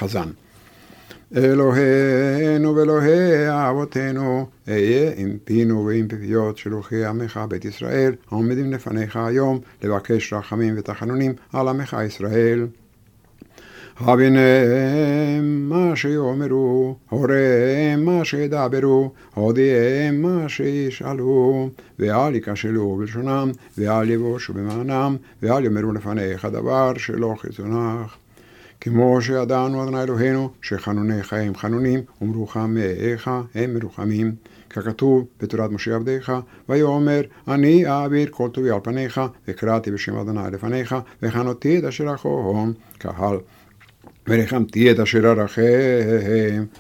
חזן. אלוהינו ואלוהי אבותינו, אהיה עם פינו ועם פיות שלוחי עמך בית ישראל, העומדים לפניך היום לבקש רחמים ותחנונים על עמך ישראל. הבינם מה שיאמרו, הוריהם מה שידברו, הודיעם מה שישאלו, ואל ייכשלו בלשונם, ואל יבושו במענם, ואל יאמרו לפניך דבר שלא חיצונך. כמו שידענו אדוני אלוהינו, שחנוניך הם חנונים, ומרוחמיך הם מרוחמים. ככתוב בתורת משה עבדיך, ויאמר, אני אעביר כל טובי על פניך, וקראתי בשם אדוני לפניך, וחנותי את אשר אחום, קהל. וריחמתי את אשר ארחם,